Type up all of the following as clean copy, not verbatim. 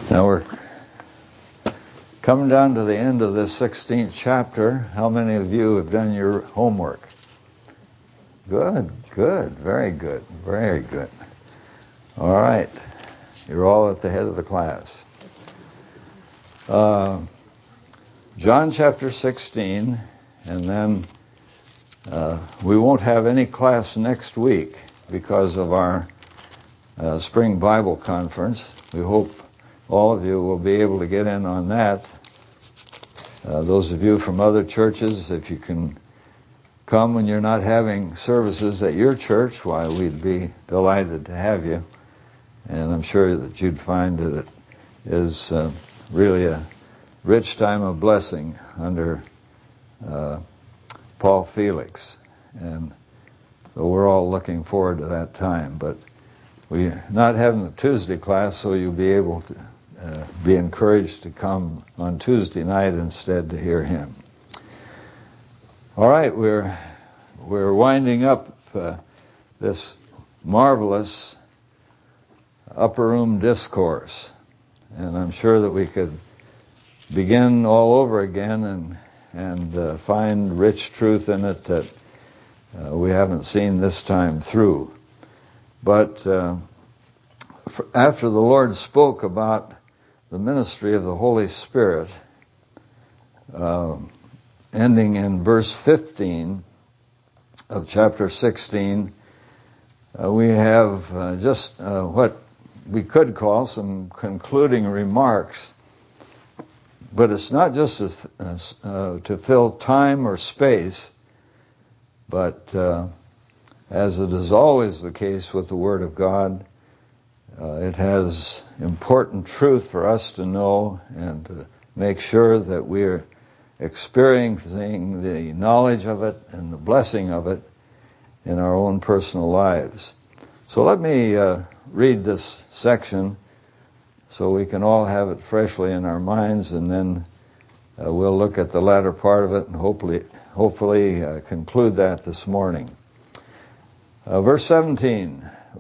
Now we're coming down to the end of this 16th chapter. How many of you have done your homework? Good, very good, very good. All right, you're all at the head of the class. John chapter 16, and then we won't have any class next week because of our spring Bible conference. We hope all of you will be able to get in on that. Those of you from other churches, if you can come when you're not having services at your church, why, we'd be delighted to have you. And I'm sure that you'd find that it is really a rich time of blessing under Paul Felix. And so we're all looking forward to that time. But we're not having the Tuesday class, so you'll be able to be encouraged to come on Tuesday night instead to hear him. All right, we're winding up this marvelous upper room discourse, and I'm sure that we could begin all over again and find rich truth in it that we haven't seen this time through. But after the Lord spoke about the ministry of the Holy Spirit, ending in verse 15 of chapter 16, we have just what we could call some concluding remarks. But it's not just to fill time or space, but as it is always the case with the Word of God, it has important truth for us to know and to make sure that we're experiencing the knowledge of it and the blessing of it in our own personal lives. So let me read this section so we can all have it freshly in our minds, and then we'll look at the latter part of it and hopefully conclude that this morning. Verse 16,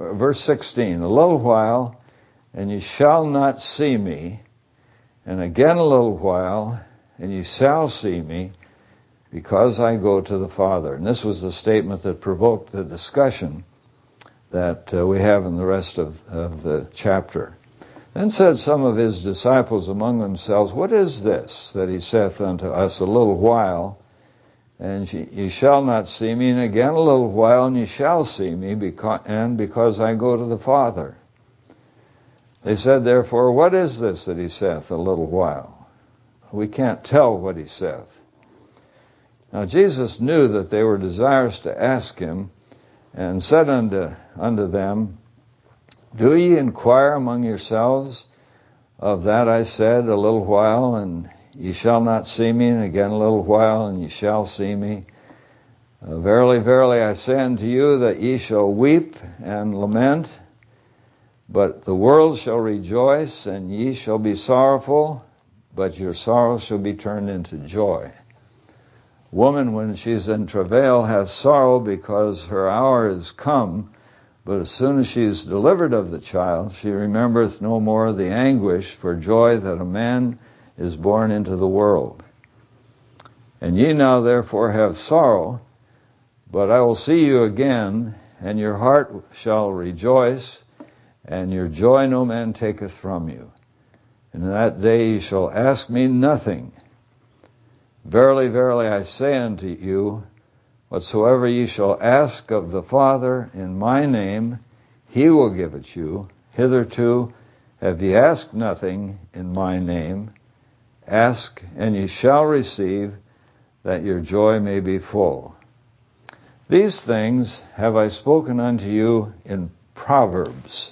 a little while, and ye shall not see me, and again a little while, and ye shall see me, because I go to the Father. And this was the statement that provoked the discussion that we have in the rest of the chapter. Then said some of his disciples among themselves, What is this that he saith unto us, a little while, and ye shall not see me, and again a little while, and ye shall see me, because I go to the Father? They said, therefore, What is this that he saith, a little while? We can't tell what he saith. Now Jesus knew that they were desirous to ask him, and said unto them, Do ye inquire among yourselves of that I said, a little while, and ye shall not see me, and again a little while, and ye shall see me? Verily, verily, I say unto you that ye shall weep and lament, but the world shall rejoice, and ye shall be sorrowful, but your sorrow shall be turned into joy. Woman, when she's in travail, hath sorrow, because her hour is come, but as soon as she is delivered of the child, she remembereth no more the anguish for joy that a man is born into the world. And ye now therefore have sorrow, but I will see you again, and your heart shall rejoice, and your joy no man taketh from you. And in that day ye shall ask me nothing. Verily, verily, I say unto you, whatsoever ye shall ask of the Father in my name, he will give it you. Hitherto have ye asked nothing in my name. Ask, and ye shall receive, that your joy may be full. These things have I spoken unto you in Proverbs.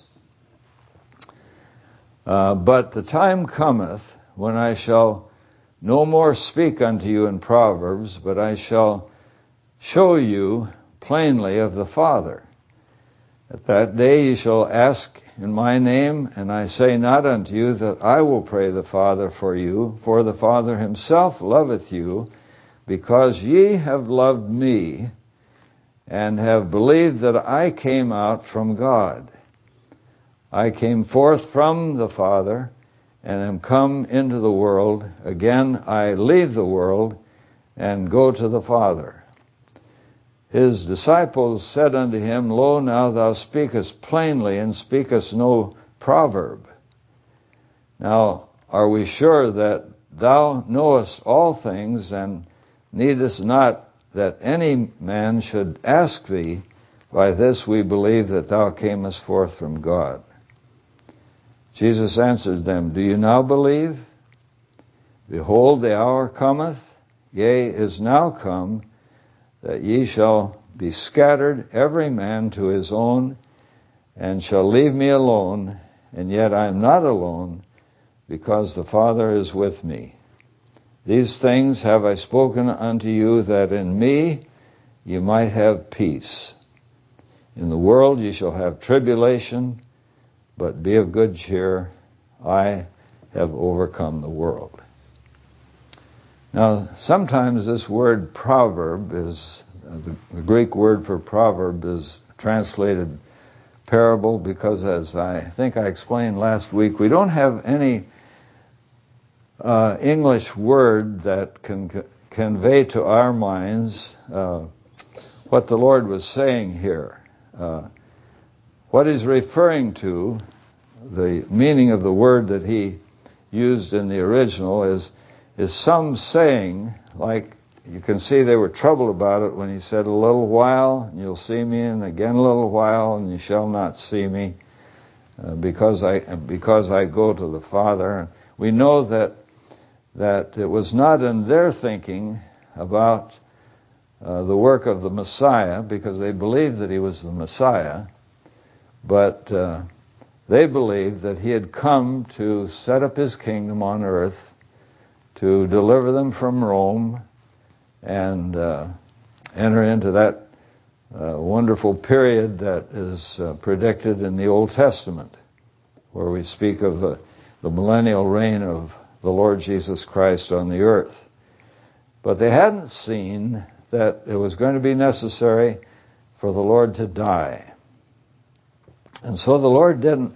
But the time cometh when I shall no more speak unto you in Proverbs, but I shall show you plainly of the Father. At that day ye shall ask in my name, and I say not unto you that I will pray the Father for you, for the Father himself loveth you, because ye have loved me, and have believed that I came out from God. I came forth from the Father, and am come into the world. Again I leave the world and go to the Father. His disciples said unto him, Lo, now thou speakest plainly, and speakest no proverb. Now, are we sure that thou knowest all things, and needest not that any man should ask thee? By this we believe that thou camest forth from God. Jesus answered them, Do you now believe? Behold, the hour cometh, yea, is now come, that ye shall be scattered, every man to his own, and shall leave me alone, and yet I am not alone, because the Father is with me. These things have I spoken unto you, that in me ye might have peace. In the world ye shall have tribulation, but be of good cheer. I have overcome the world. Now, sometimes this word proverb is, the Greek word for proverb is translated parable, because as I think I explained last week, we don't have any English word that can convey to our minds what the Lord was saying here. What he's referring to, the meaning of the word that he used in the original is some saying, like you can see they were troubled about it when he said, a little while and you'll see me, and again a little while and you shall not see me, because I go to the Father. We know that it was not in their thinking about the work of the Messiah, because they believed that he was the Messiah, but they believed that he had come to set up his kingdom on earth, to deliver them from Rome, and enter into that wonderful period that is predicted in the Old Testament, where we speak of the millennial reign of the Lord Jesus Christ on the earth. But they hadn't seen that it was going to be necessary for the Lord to die. And so the Lord didn't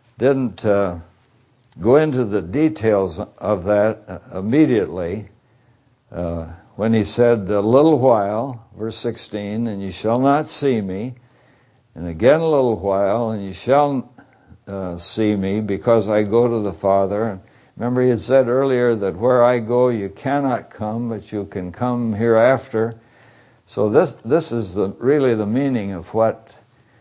go into the details of that immediately when he said, a little while, verse 16, and you shall not see me, and again a little while, and you shall see me, because I go to the Father. Remember, he had said earlier that where I go you cannot come, but you can come hereafter. So this is really the meaning of what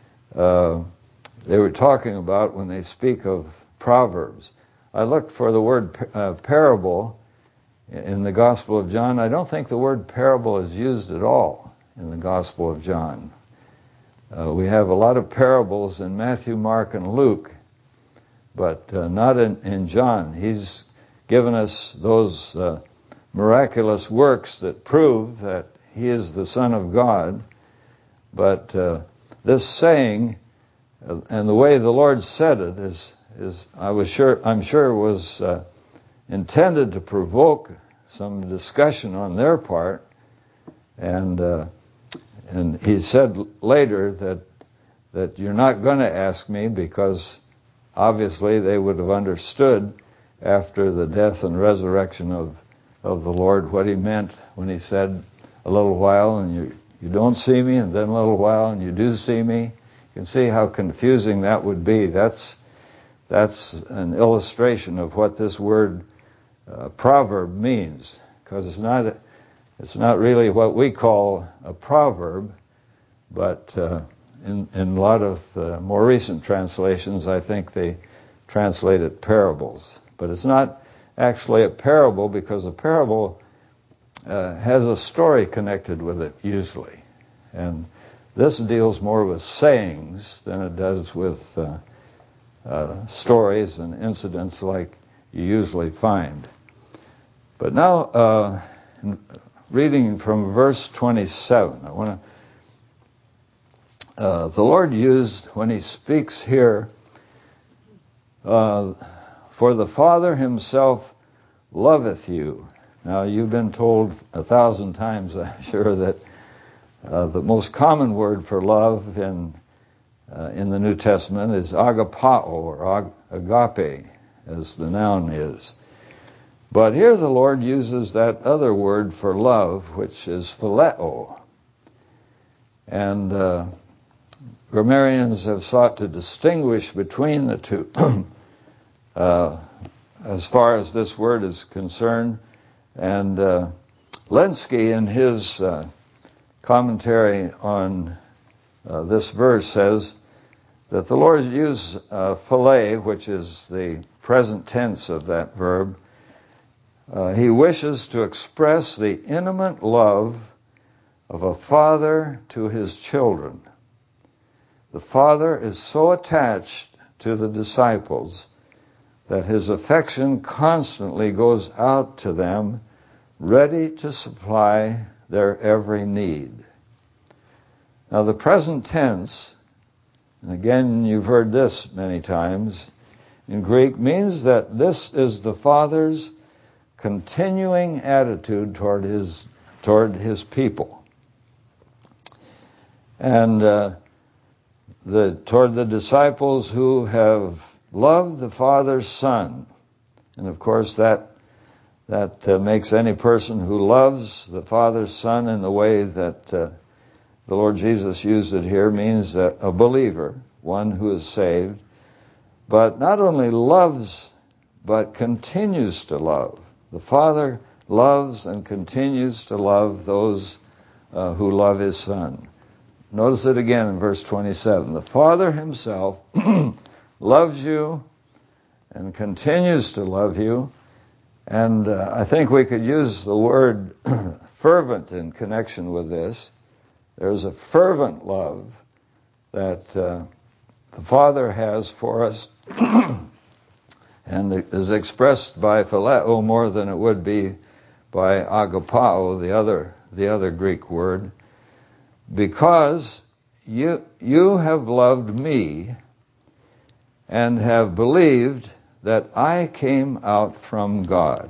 they were talking about when they speak of Proverbs. I looked for the word parable in the Gospel of John. I don't think the word parable is used at all in the Gospel of John. We have a lot of parables in Matthew, Mark, and Luke, but not in John. He's given us those miraculous works that prove that he is the Son of God. But this saying, and the way the Lord said it, I'm sure was intended to provoke some discussion on their part. And he said later that you're not going to ask me, because obviously they would have understood after the death and resurrection of the Lord what he meant when he said a little while and you don't see me, and then a little while and you do see me. You can see how confusing that would be. That's an illustration of what this word proverb means, because it's not really what we call a proverb, but in a lot of more recent translations, I think they translate it parables. But it's not actually a parable, because a parable has a story connected with it usually. And this deals more with sayings than it does with stories and incidents like you usually find. But now, reading from verse 27, I want to the Lord used, when he speaks here, for the Father himself loveth you. Now, you've been told 1,000 times, I'm sure, that the most common word for love in the New Testament is agapao, or agape. as the noun is. But here the Lord uses that other word for love, which is phileo. And grammarians have sought to distinguish between the two as far as this word is concerned. And Lenski, in his commentary on this verse, says that the Lord used phile, which is the present tense of that verb. He wishes to express the intimate love of a father to his children. The Father is so attached to the disciples that his affection constantly goes out to them, ready to supply their every need. Now the present tense, and again you've heard this many times, in Greek means that this is the Father's continuing attitude toward his people. And toward the disciples who have loved the Father's Son. And of course that makes any person who loves the Father's Son in the way that the Lord Jesus used it here means that a believer, one who is saved, but not only loves, but continues to love. The Father loves and continues to love those who love his Son. Notice it again in verse 27. The Father himself loves you and continues to love you. And I think we could use the word fervent in connection with this. There's a fervent love that the Father has for us and is expressed by phileo more than it would be by agapao, the other Greek word. Because you have loved me and have believed that I came out from God.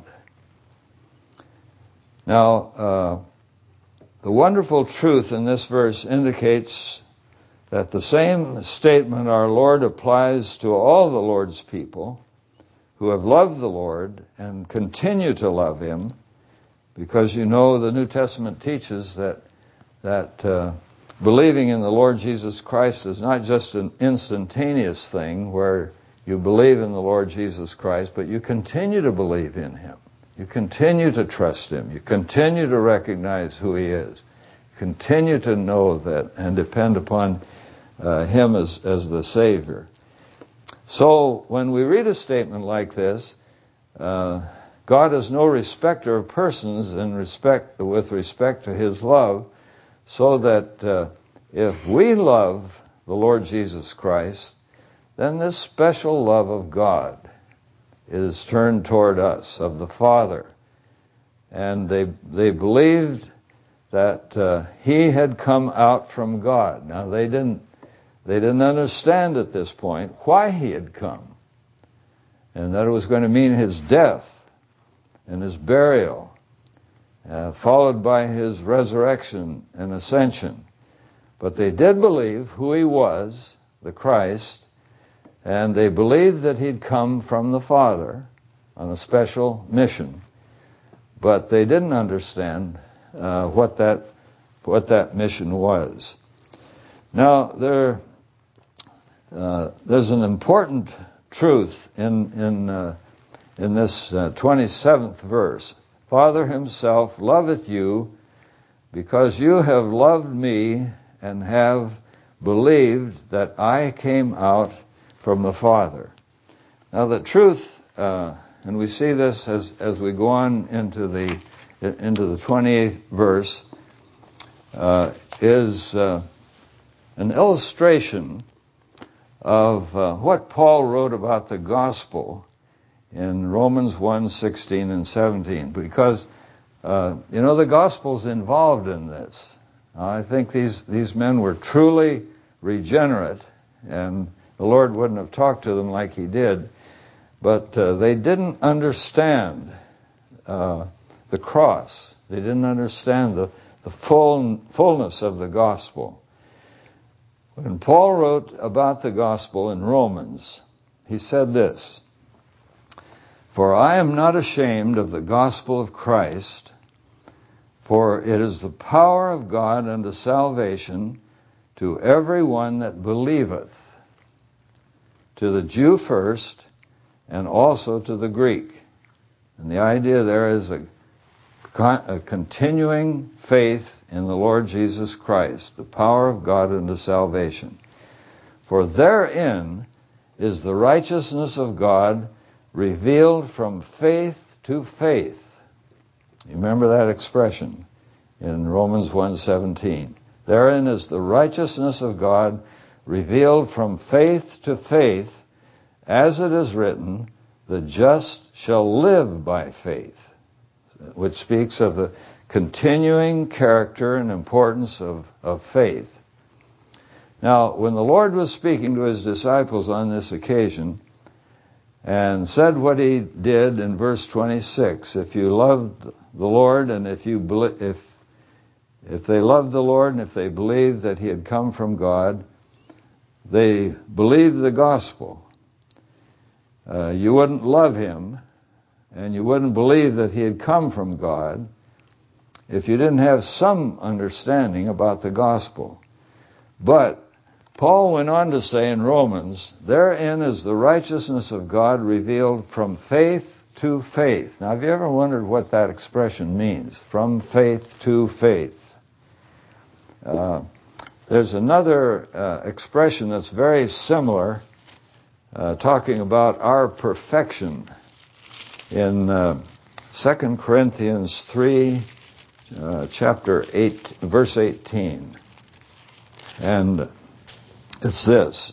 Now, the wonderful truth in this verse indicates that the same statement our Lord applies to all the Lord's people who have loved the Lord and continue to love him, because you know the New Testament teaches that believing in the Lord Jesus Christ is not just an instantaneous thing where you believe in the Lord Jesus Christ, but you continue to believe in him. You continue to trust him. You continue to recognize who he is. You continue to know that and depend upon him as the Savior. So when we read a statement like this, God is no respecter of persons with respect to his love, so that if we love the Lord Jesus Christ, then this special love of God is turned toward us, of the Father. And they believed that he had come out from God. Now they didn't understand at this point why he had come, and that it was going to mean his death and his burial, followed by his resurrection and ascension. But they did believe who he was, the Christ, and they believed that he'd come from the Father on a special mission. But they didn't understand what that mission was. Now, there's an important truth in this 27th verse. Father himself loveth you because you have loved me and have believed that I came out from the Father. Now the truth, and we see this as we go on into the 28th verse, is an illustration of what Paul wrote about the gospel in Romans 1:16 and 17, because the gospel's involved in this. I think these men were truly regenerate, and the Lord wouldn't have talked to them like he did, but they didn't understand the cross. They didn't understand the fullness of the gospel. When Paul wrote about the gospel in Romans, he said this: For I am not ashamed of the gospel of Christ, for it is the power of God unto salvation to every one that believeth, to the Jew first, and also to the Greek. And the idea there is a continuing faith in the Lord Jesus Christ, the power of God unto salvation. For therein is the righteousness of God revealed from faith to faith. You remember that expression in Romans 1:17. Therein is the righteousness of God revealed from faith to faith, as it is written, the just shall live by faith, which speaks of the continuing character and importance of faith. Now, when the Lord was speaking to his disciples on this occasion and said what he did in verse 26, if you loved the Lord and if they loved the Lord and if they believed that he had come from God, they believed the gospel. You wouldn't love him and you wouldn't believe that he had come from God if you didn't have some understanding about the gospel. But Paul went on to say in Romans, therein is the righteousness of God revealed from faith to faith. Now, have you ever wondered what that expression means? From faith to faith. There's another expression that's very similar, talking about our perfection in 2 Corinthians 3, chapter 8, verse 18. And it's this.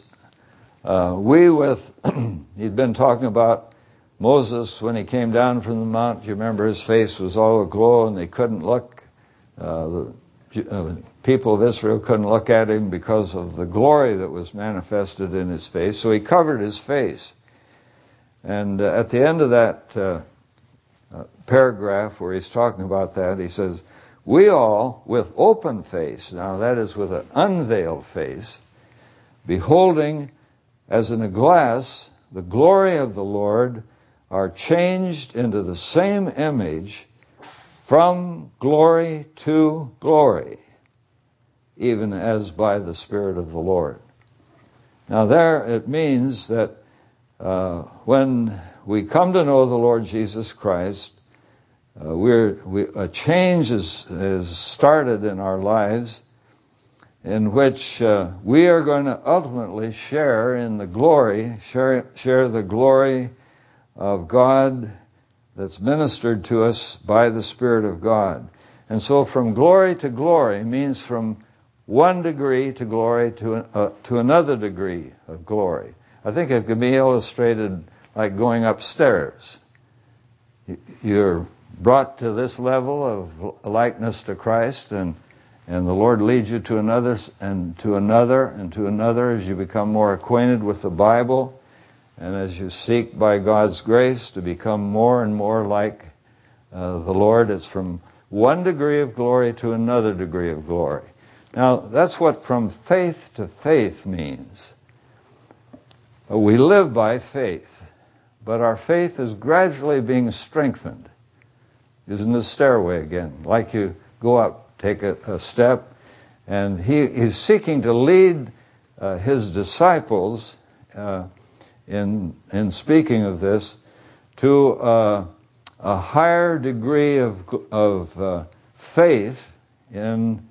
He'd been talking about Moses when he came down from the mount. You remember his face was all aglow and they couldn't look. The people of Israel couldn't look at him because of the glory that was manifested in his face. So he covered his face. And at the end of that paragraph where he's talking about that, he says, we all with open face, now that is with an unveiled face, beholding as in a glass the glory of the Lord, are changed into the same image from glory to glory, even as by the Spirit of the Lord. Now there it means that when we come to know the Lord Jesus Christ, a change is started in our lives in which we are going to ultimately share in the glory, share the glory of God that's ministered to us by the Spirit of God. And so from glory to glory means from one degree to glory to another degree of glory. I think it can be illustrated like going upstairs. You're brought to this level of likeness to Christ, and the Lord leads you to another and to another and to another as you become more acquainted with the Bible and as you seek by God's grace to become more and more like the Lord. It's from one degree of glory to another degree of glory. Now, that's what from faith to faith means. We live by faith, but our faith is gradually being strengthened. Using the stairway again, like you go up, take a step, and he's seeking to lead his disciples in speaking of this to a higher degree of faith in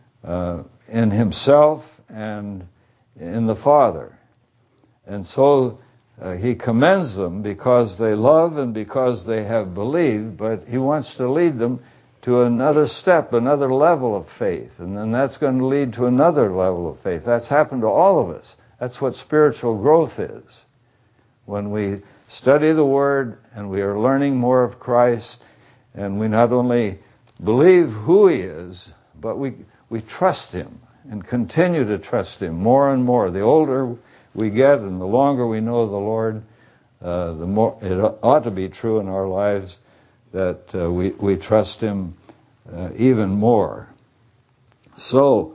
himself and in the Father. And so he commends them because they love and because they have believed, but he wants to lead them to another step, another level of faith. And then that's going to lead to another level of faith. That's happened to all of us. That's what spiritual growth is. When we study the Word and we are learning more of Christ, and we not only believe who He is, but we trust Him and continue to trust Him more and more. The older we get and the longer we know the Lord, the more it ought to be true in our lives that we trust Him even more. So,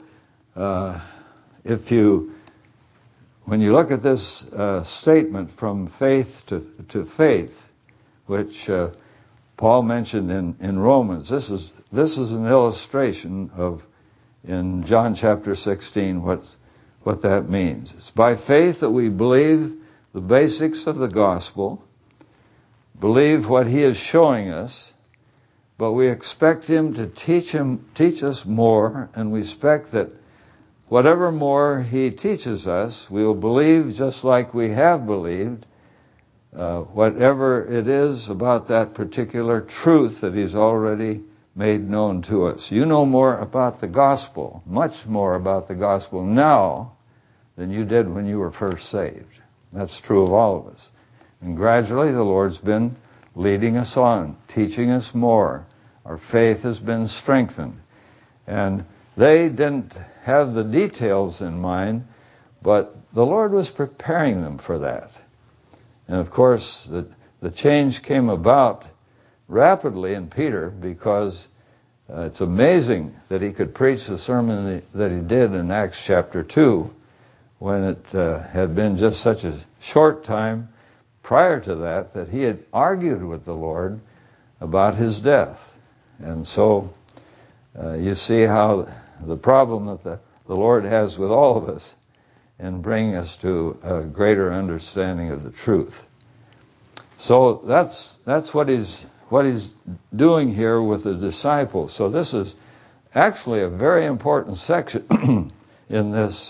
when you look at this statement from faith to faith, which Paul mentioned in Romans. This is an illustration of, in John chapter 16, what that means. It's by faith that we believe the basics of the gospel, believe what he is showing us, but we expect him to teach us more, and we expect that whatever more he teaches us, we will believe just like we have believed, whatever it is about that particular truth that he's already made known to us. You know more about the gospel, much more about the gospel now than you did when you were first saved. That's true of all of us. And gradually the Lord's been leading us on, teaching us more. Our faith has been strengthened. And they didn't have the details in mind, but the Lord was preparing them for that. And of course, the change came about rapidly in Peter, because it's amazing that he could preach the sermon that he did in Acts chapter 2, when it had been just such a short time prior to that he had argued with the Lord about his death. And so you see how the problem that the Lord has with all of us in bringing us to a greater understanding of the truth. So that's what he's doing here with the disciples. So this is actually a very important section in this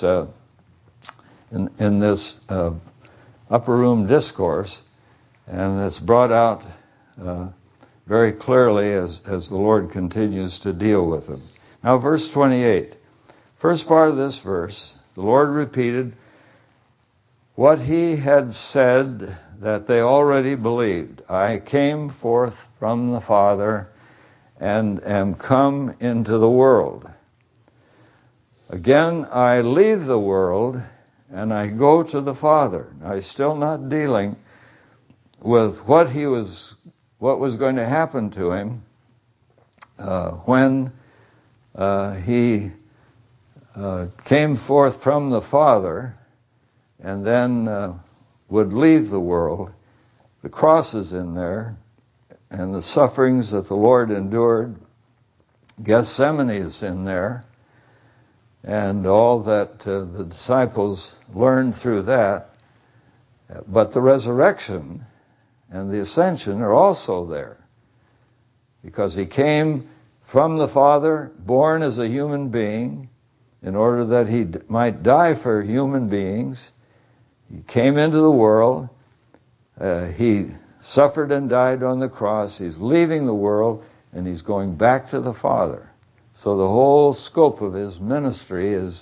upper room discourse, and it's brought out very clearly as the Lord continues to deal with them. Now, verse 28. First part of this verse, the Lord repeated what he had said that they already believed. I came forth from the Father and am come into the world. Again, I leave the world and I go to the Father. Now, he's still not dealing with what was going to happen to him when he came forth from the Father and then would leave the world. The cross is in there, and the sufferings that the Lord endured. Gethsemane is in there, and all that the disciples learned through that. But the resurrection and the ascension are also there, because he came from the Father, born as a human being, in order that he might die for human beings. He came into the world. He suffered and died on the cross. He's leaving the world, and he's going back to the Father. So the whole scope of his ministry is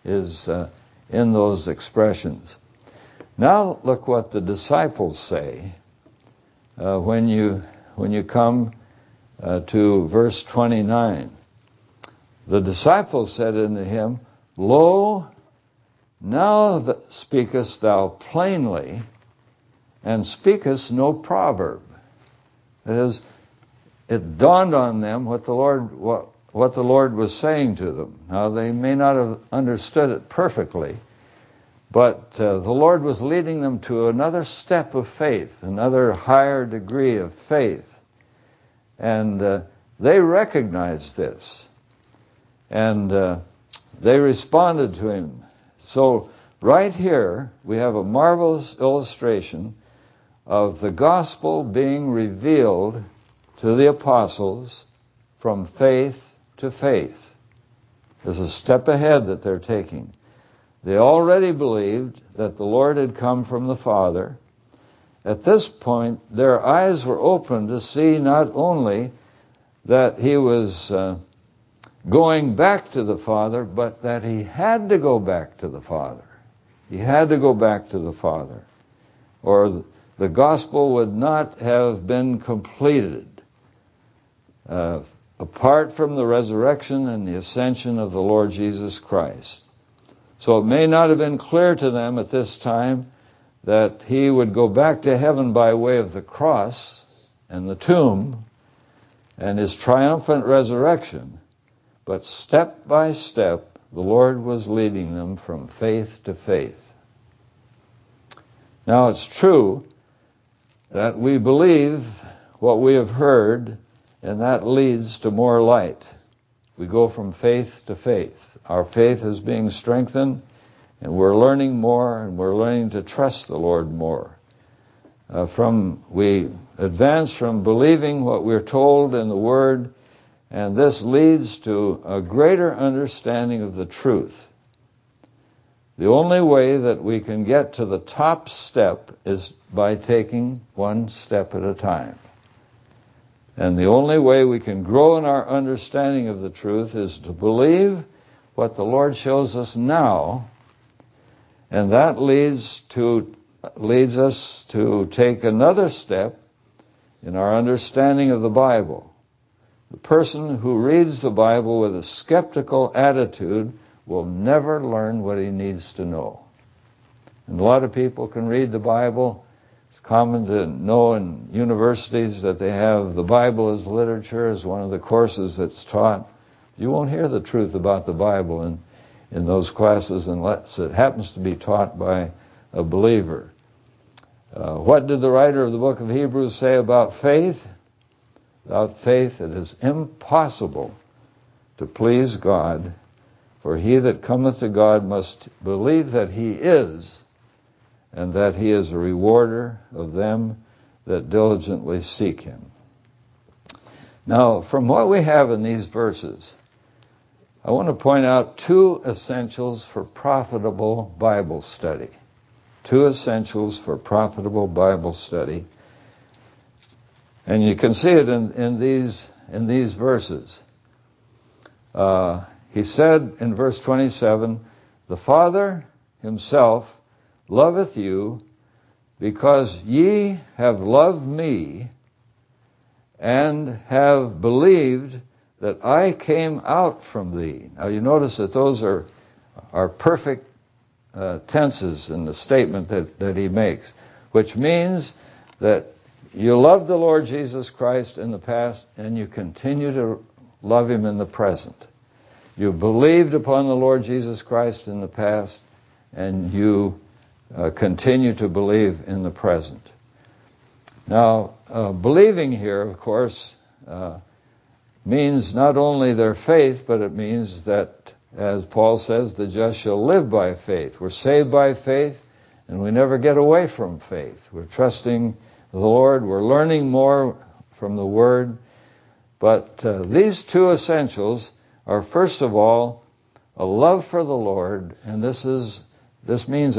in those expressions. Now look what the disciples say when you come to verse 29. The disciples said unto him, Lo, now speakest thou plainly, and speakest no proverb. That is, it dawned on them what the Lord was saying to them. Now, they may not have understood it perfectly, but the Lord was leading them to another step of faith, another higher degree of faith. And they recognized this. And they responded to him. So right here, we have a marvelous illustration of the gospel being revealed to the apostles from faith to faith. There's a step ahead that they're taking. They already believed that the Lord had come from the Father. At this point, their eyes were open to see not only that he was going back to the Father, but that he had to go back to the Father. He had to go back to the Father, or the gospel would not have been completed apart from the resurrection and the ascension of the Lord Jesus Christ. So it may not have been clear to them at this time that he would go back to heaven by way of the cross and the tomb and his triumphant resurrection. But step by step, the Lord was leading them from faith to faith. Now, it's true that we believe what we have heard, and that leads to more light. We go from faith to faith. Our faith is being strengthened, and we're learning more, and we're learning to trust the Lord more. We advance from believing what we're told in the Word, and this leads to a greater understanding of the truth. The only way that we can get to the top step is by taking one step at a time. And the only way we can grow in our understanding of the truth is to believe what the Lord shows us now, and that leads us to take another step in our understanding of the Bible. The person who reads the Bible with a skeptical attitude will never learn what he needs to know. And a lot of people can read the Bible. It's common to know in universities that they have the Bible as literature as one of the courses that's taught. You won't hear the truth about the Bible in those classes unless it happens to be taught by a believer. What did the writer of the book of Hebrews say about faith? Without faith it is impossible to please God, for he that cometh to God must believe that he is, and that he is a rewarder of them that diligently seek him. Now, from what we have in these verses, I want to point out two essentials for profitable Bible study. Two essentials for profitable Bible study. And you can see it in these verses. He said in verse 27, "The Father himself loveth you, because ye have loved me, and have believed that I came out from thee." Now you notice that those are perfect tenses in the statement that he makes, which means that you love the Lord Jesus Christ in the past, and you continue to love him in the present. You believed upon the Lord Jesus Christ in the past, and you continue to believe in the present. Now, believing here, of course, means not only their faith, but it means that, as Paul says, the just shall live by faith. We're saved by faith, and we never get away from faith. We're trusting the Lord. We're learning more from the Word. But these two essentials are, first of all, a love for the Lord, and this means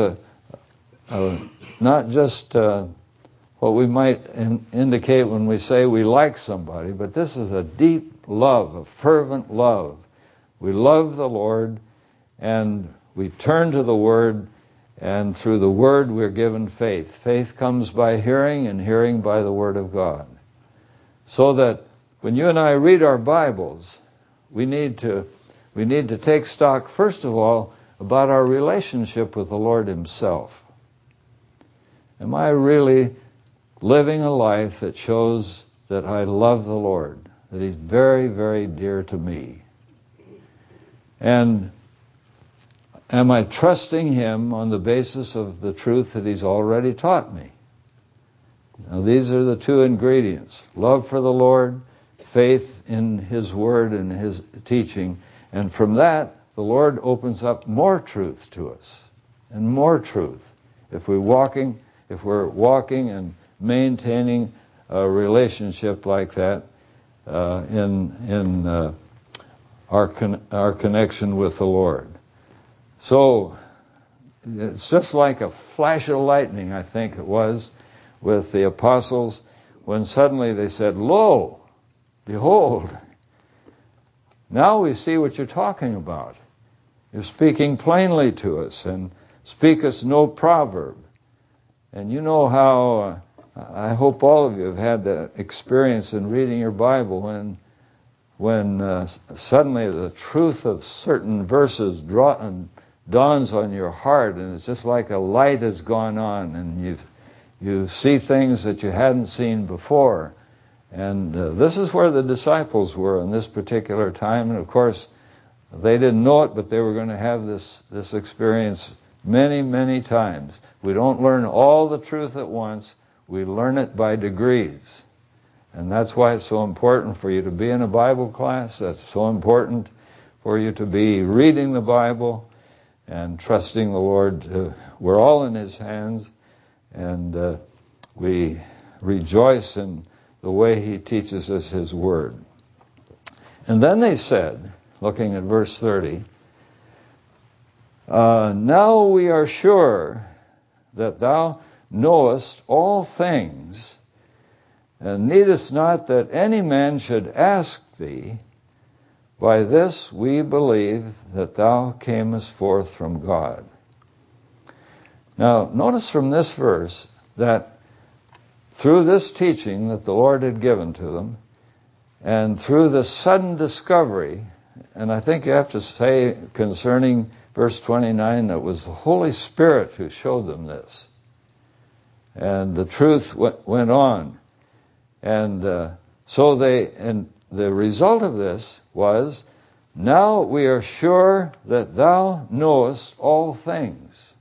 not just what we might indicate when we say we like somebody, but this is a deep love, a fervent love. We love the Lord, and we turn to the Word, and through the Word we're given faith. Faith comes by hearing, and hearing by the Word of God. So that when you and I read our Bibles, we need to take stock, first of all, about our relationship with the Lord himself. Am I really living a life that shows that I love the Lord, that he's very, very dear to me? And am I trusting him on the basis of the truth that he's already taught me? Now, these are the two ingredients: love for the Lord, faith in his word and his teaching. And from that, the Lord opens up more truth to us, and more truth. If we're walking and maintaining a relationship like that in our connection with the Lord. So it's just like a flash of lightning, I think it was, with the apostles, when suddenly they said, "Lo, behold, now we see what you're talking about. You're speaking plainly to us, and speak us no proverb." And you know how, I hope all of you have had that experience in reading your Bible, when suddenly the truth of certain verses dawns on your heart, and it's just like a light has gone on, and you see things that you hadn't seen before. And this is where the disciples were in this particular time. And of course, they didn't know it, but they were going to have this experience many, many times. We don't learn all the truth at once. We learn it by degrees. And that's why it's so important for you to be in a Bible class. That's so important for you to be reading the Bible and trusting the Lord. We're all in His hands, and we rejoice in the way He teaches us His Word. And then they said, looking at verse 30, now we are sure that thou knowest all things, and needest not that any man should ask thee. By this we believe that thou camest forth from God. Now, notice from this verse that through this teaching that the Lord had given to them, and through the sudden discovery, and I think you have to say concerning verse 29, it was the Holy Spirit who showed them this. And the truth went on. And and the result of this was, now we are sure that thou knowest all things.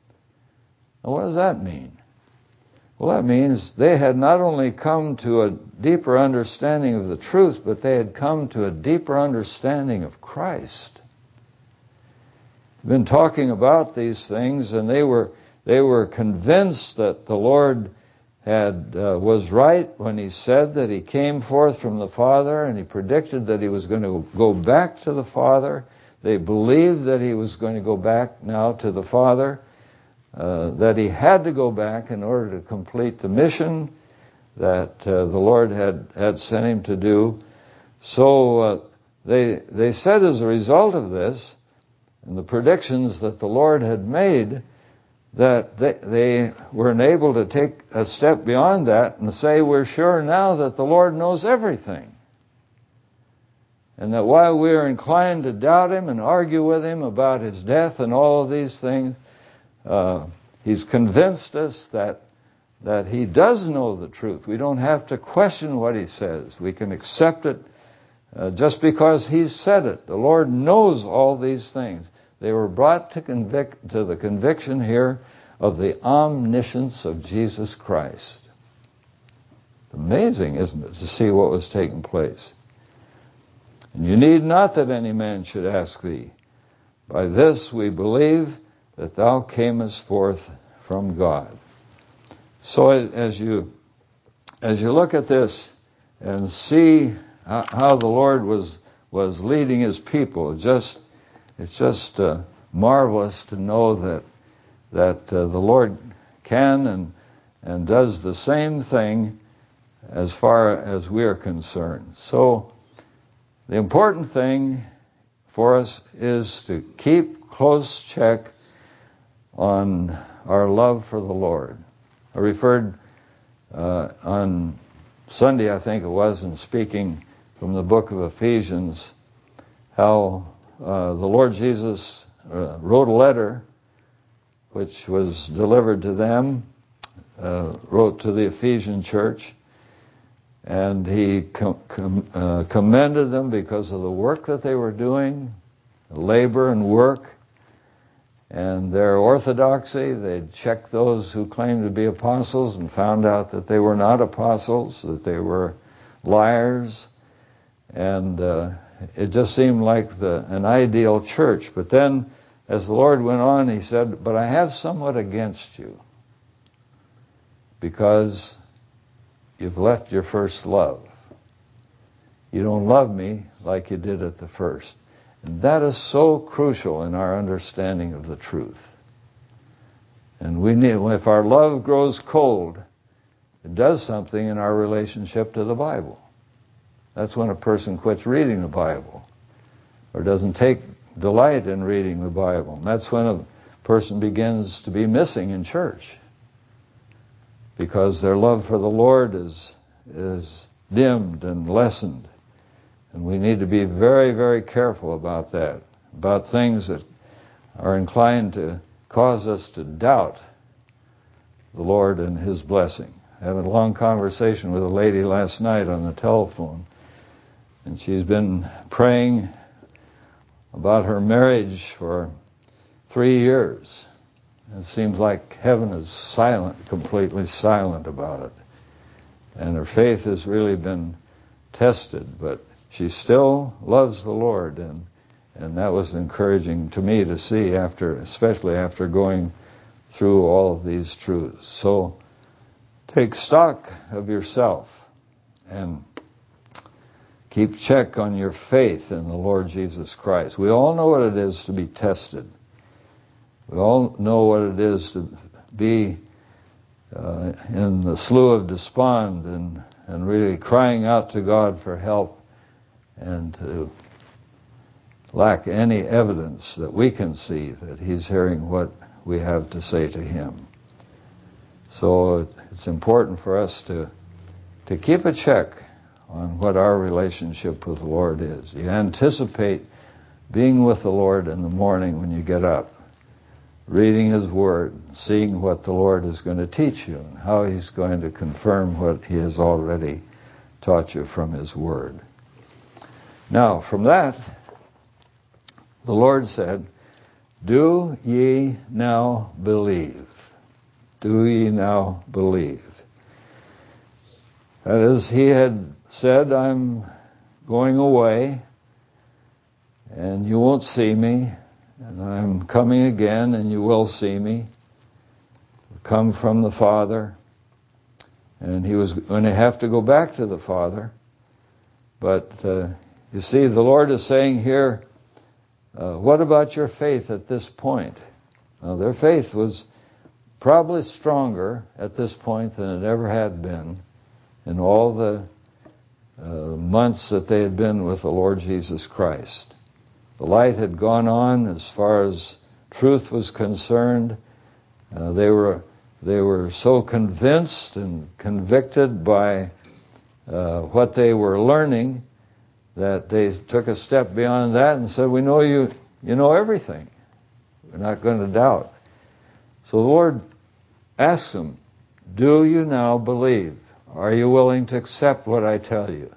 Now what does that mean? Well, that means they had not only come to a deeper understanding of the truth, but they had come to a deeper understanding of Christ. We've been talking about these things, and they were convinced that the Lord was right when He said that He came forth from the Father, and He predicted that He was going to go back to the Father. They believed that He was going to go back now to the Father, that He had to go back in order to complete the mission that the Lord had sent Him to do. So they said as a result of this, and the predictions that the Lord had made, that they were able to take a step beyond that and say, we're sure now that the Lord knows everything. And that while we are inclined to doubt Him and argue with Him about His death and all of these things, He's convinced us that He does know the truth. We don't have to question what He says. We can accept it just because He's said it. The Lord knows all these things. They were brought to the conviction here of the omniscience of Jesus Christ. It's amazing, isn't it, to see what was taking place. And you need not that any man should ask thee. By this we believe that thou camest forth from God. So as you look at this and see how the Lord was leading His people, it's just marvelous to know that the Lord can and does the same thing as far as we are concerned. So the important thing for us is to keep close check on our love for the Lord. I referred on Sunday, I think it was, in speaking from the book of Ephesians, how the Lord Jesus wrote a letter which was delivered to them, wrote to the Ephesian church, and He commended them because of the work that they were doing, labor and work, and their orthodoxy. They'd checked those who claimed to be apostles and found out that they were not apostles, that they were liars, and it just seemed like an ideal church. But then, as the Lord went on, He said, but I have somewhat against you, because you've left your first love. You don't love me like you did at the first. And that is so crucial in our understanding of the truth. And if our love grows cold, it does something in our relationship to the Bible. That's when a person quits reading the Bible or doesn't take delight in reading the Bible. And that's when a person begins to be missing in church, because their love for the Lord is dimmed and lessened. And we need to be very, very careful about that, about things that are inclined to cause us to doubt the Lord and His blessing. I had a long conversation with a lady last night on the telephone, and she's been praying about her marriage for 3 years. It seems like heaven is silent, completely silent about it. And her faith has really been tested, but she still loves the Lord, and that was encouraging to me to see, especially after going through all of these truths. So take stock of yourself and keep check on your faith in the Lord Jesus Christ. We all know what it is to be tested. We all know what it is to be in the slough of despond and really crying out to God for help, and to lack any evidence that we can see that He's hearing what we have to say to Him. So it's important for us to keep a check on what our relationship with the Lord is. You anticipate being with the Lord in the morning when you get up, reading His Word, seeing what the Lord is going to teach you and how He's going to confirm what He has already taught you from His Word. Now, from that, the Lord said, "Do ye now believe? Do ye now believe?" That is, He had said, "I'm going away, and you won't see me, and I'm coming again, and you will see me. Come from the Father." And He was going to have to go back to the Father. But you see, the Lord is saying here, what about your faith at this point? Now, their faith was probably stronger at this point than it ever had been in all the months that they had been with the Lord Jesus Christ. The light had gone on as far as truth was concerned. They were so convinced and convicted by what they were learning that they took a step beyond that and said, "We know you know everything. We're not going to doubt." So the Lord asks them, "Do you now believe? Are you willing to accept what I tell you?"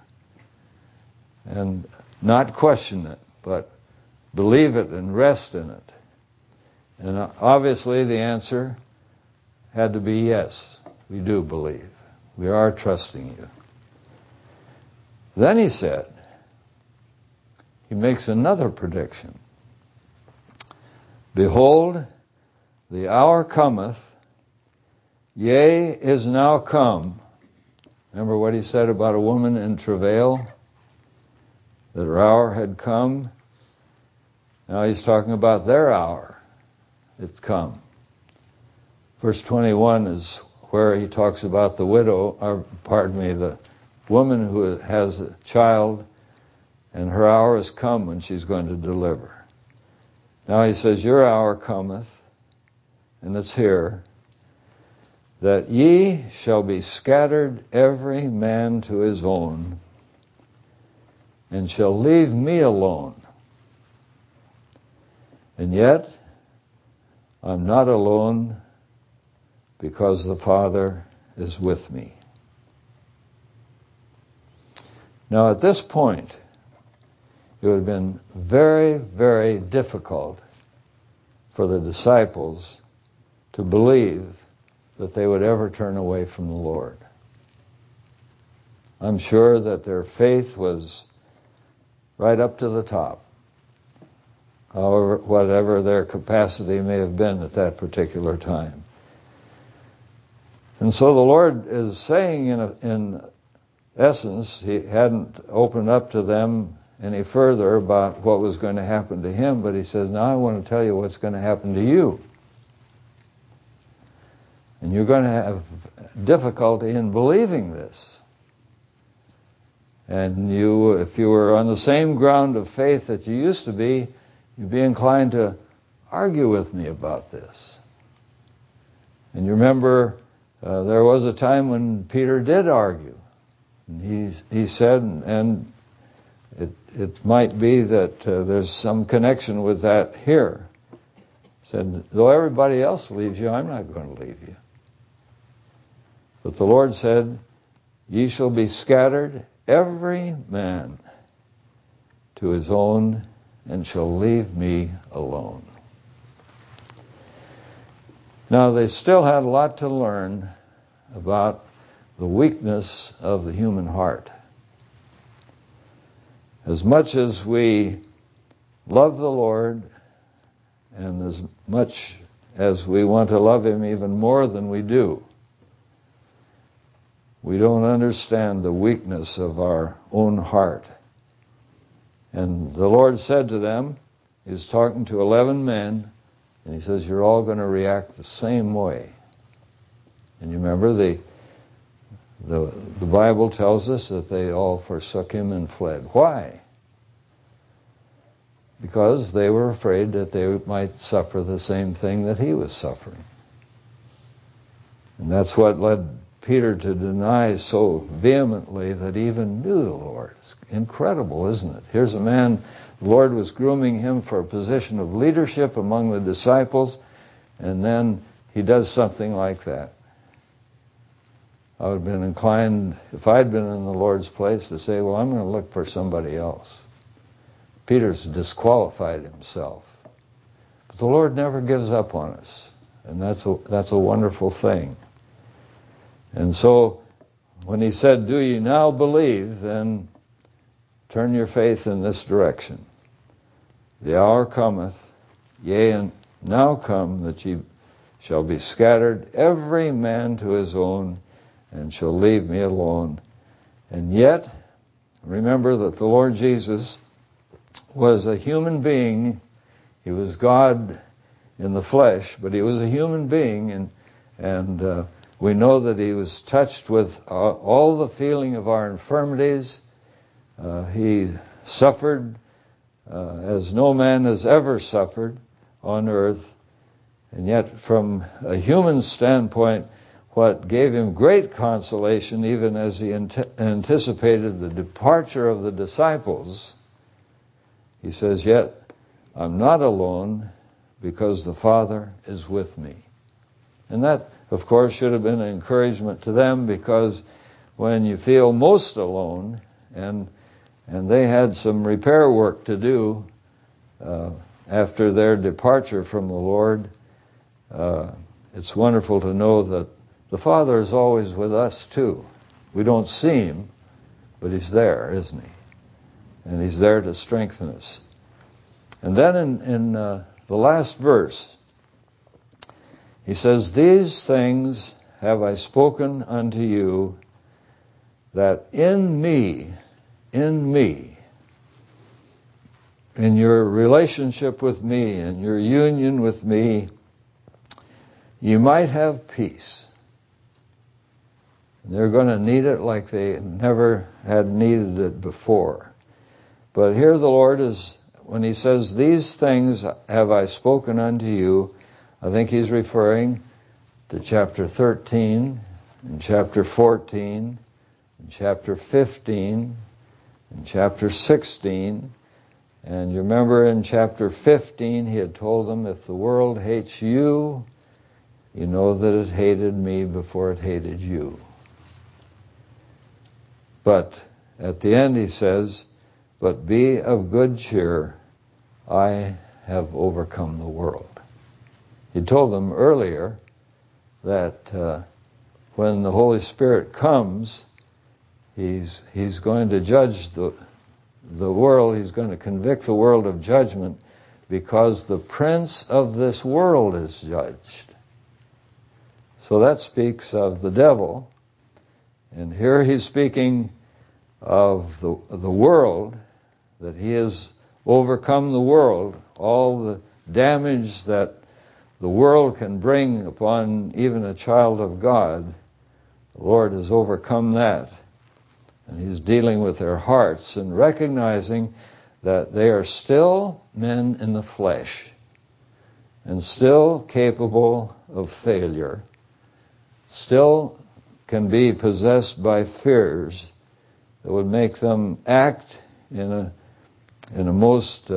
And not question it, but believe it and rest in it. And obviously the answer had to be yes, we do believe. We are trusting you. Then He said, He makes another prediction. "Behold, the hour cometh, yea, is now come." Remember what He said about a woman in travail? That her hour had come. Now He's talking about their hour. It's come. Verse 21 is where He talks about the the woman who has a child, and her hour has come when she's going to deliver. Now He says, "Your hour cometh," and it's here, "that ye shall be scattered every man to his own, and shall leave me alone. And yet, I'm not alone, because the Father is with me." Now at this point, it would have been very, very difficult for the disciples to believe that they would ever turn away from the Lord. I'm sure that their faith was right up to the top, however, whatever their capacity may have been at that particular time. And so the Lord is saying, in essence, He hadn't opened up to them any further about what was going to happen to Him, but He says, "Now I want to tell you what's going to happen to you. And you're going to have difficulty in believing this. And if you were on the same ground of faith that you used to be, you'd be inclined to argue with me about this." And you remember, there was a time when Peter did argue. And he said, and it might be that there's some connection with that here. He said, "Though everybody else leaves you, I'm not going to leave you." But the Lord said, "Ye shall be scattered, every man to his own, and shall leave me alone." Now, they still had a lot to learn about the weakness of the human heart. As much as we love the Lord, and as much as we want to love Him even more than we do, we don't understand the weakness of our own heart. And the Lord said to them, He's talking to 11 men, and He says, you're all going to react the same way. And you remember the Bible tells us that they all forsook Him and fled. Why? Because they were afraid that they might suffer the same thing that He was suffering. And that's what led Peter to deny so vehemently that he even knew the Lord. It's incredible, isn't it? Here's a man, the Lord was grooming him for a position of leadership among the disciples, and then he does something like that. I would have been inclined, if I'd been in the Lord's place, to say, well, I'm going to look for somebody else. Peter's disqualified himself. But the Lord never gives up on us, and that's a wonderful thing. And so, when He said, do you now believe, then turn your faith in this direction. The hour cometh, yea, and now come, that ye shall be scattered, every man to his own, and shall leave me alone. And yet, remember that the Lord Jesus was a human being. He was God in the flesh, but He was a human being, and we know that He was touched with all the feeling of our infirmities. He suffered as no man has ever suffered on earth. And yet, from a human standpoint, what gave Him great consolation, even as He anticipated the departure of the disciples, He says, yet I'm not alone, because the Father is with me. And that, of course, should have been an encouragement to them, because when you feel most alone, and they had some repair work to do after their departure from the Lord, it's wonderful to know that the Father is always with us too. We don't see Him, but He's there, isn't He? And He's there to strengthen us. And then in the last verse, He says, these things have I spoken unto you, that in me, in your relationship with me, in your union with me, you might have peace. They're going to need it like they never had needed it before. But here the Lord is, when He says, these things have I spoken unto you, I think He's referring to chapter 13, and chapter 14, and chapter 15, and chapter 16. And you remember in chapter 15, He had told them, if the world hates you, you know that it hated me before it hated you. But at the end He says, but be of good cheer, I have overcome the world. He told them earlier that when the Holy Spirit comes, He's going to judge the world. He's going to convict the world of judgment, because the prince of this world is judged. So that speaks of the devil. And here He's speaking of the world, that He has overcome the world, all the damage that the world can bring upon even a child of God. The Lord has overcome that. And He's dealing with their hearts and recognizing that they are still men in the flesh and still capable of failure, still can be possessed by fears that would make them act in a most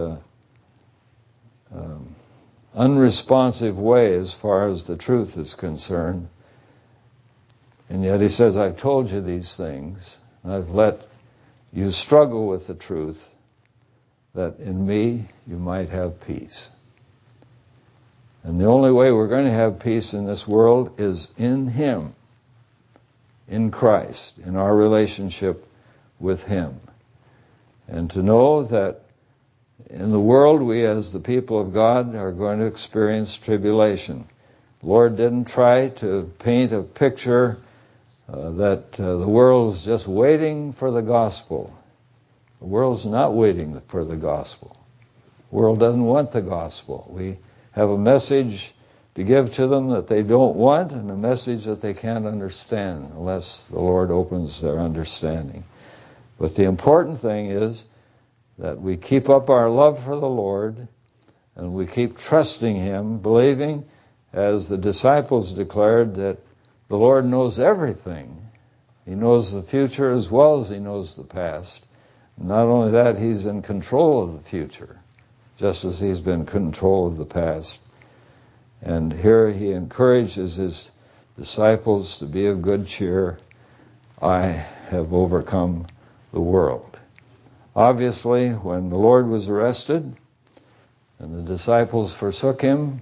unresponsive way as far as the truth is concerned. And yet He says, I've told you these things. I've let you struggle with the truth, that in me you might have peace. And the only way we're going to have peace in this world is in Him, in Christ, in our relationship with Him. And to know that in the world, we as the people of God are going to experience tribulation. The Lord didn't try to paint a picture that the world is just waiting for the gospel. The world's not waiting for the gospel. The world doesn't want the gospel. We have a message to give to them that they don't want, and a message that they can't understand unless the Lord opens their understanding. But the important thing is that we keep up our love for the Lord, and we keep trusting Him, believing, as the disciples declared, that the Lord knows everything. He knows the future as well as He knows the past. Not only that, He's in control of the future, just as He's been in control of the past. And here He encourages His disciples to be of good cheer. I have overcome the world. Obviously, when the Lord was arrested and the disciples forsook Him,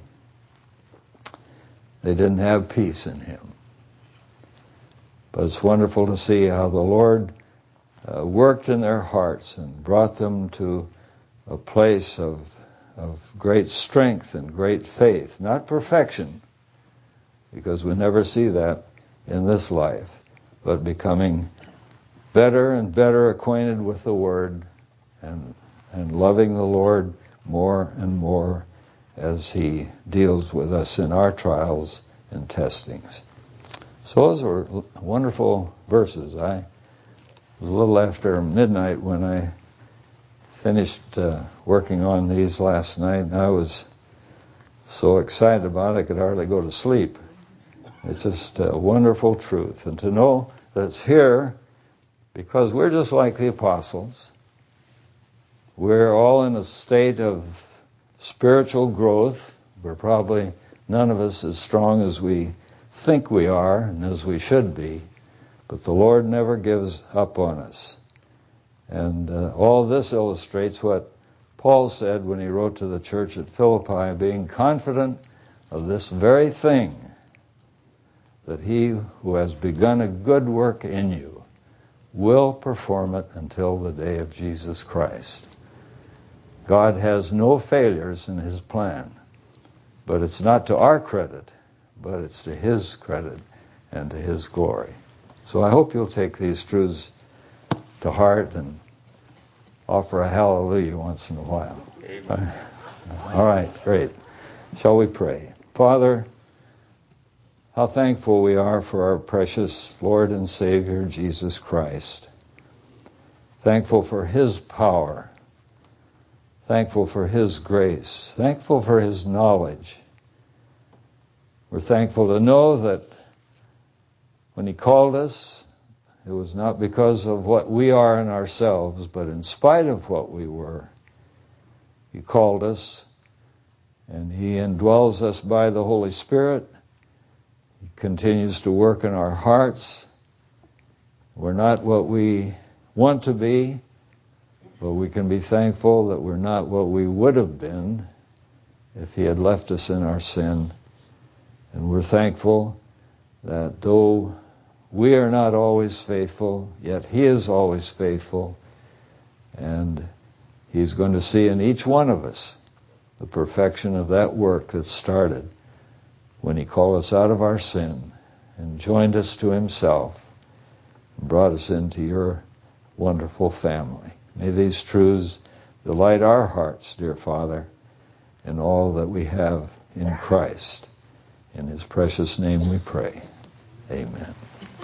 they didn't have peace in Him. But it's wonderful to see how the Lord worked in their hearts and brought them to a place of great strength and great faith. Not perfection, because we never see that in this life, but becoming better and better acquainted with the Word and loving the Lord more and more as He deals with us in our trials and testings. So those were wonderful verses. I was a little after midnight when I finished working on these last night, and I was so excited about it I could hardly go to sleep. It's just a wonderful truth. And to know that it's here because we're just like the apostles. We're all in a state of spiritual growth. We're probably none of us as strong as we think we are and as we should be. But the Lord never gives up on us. And all this illustrates what Paul said when he wrote to the church at Philippi, being confident of this very thing, that He who has begun a good work in you will perform it until the day of Jesus Christ. God has no failures in His plan, but it's not to our credit, but it's to His credit and to His glory. So I hope you'll take these truths to heart and offer a hallelujah once in a while. Amen. All right, great. Shall we pray? Father, how thankful we are for our precious Lord and Savior, Jesus Christ. Thankful for His power. Thankful for His grace. Thankful for His knowledge. We're thankful to know that when He called us, it was not because of what we are in ourselves, but in spite of what we were. He called us, and He indwells us by the Holy Spirit. He continues to work in our hearts. We're not what we want to be, but we can be thankful that we're not what we would have been if He had left us in our sin. And we're thankful that though we are not always faithful, yet He is always faithful, and He's going to see in each one of us the perfection of that work that started when He called us out of our sin and joined us to Himself and brought us into your wonderful family. May these truths delight our hearts, dear Father, in all that we have in Christ. In His precious name we pray. Amen.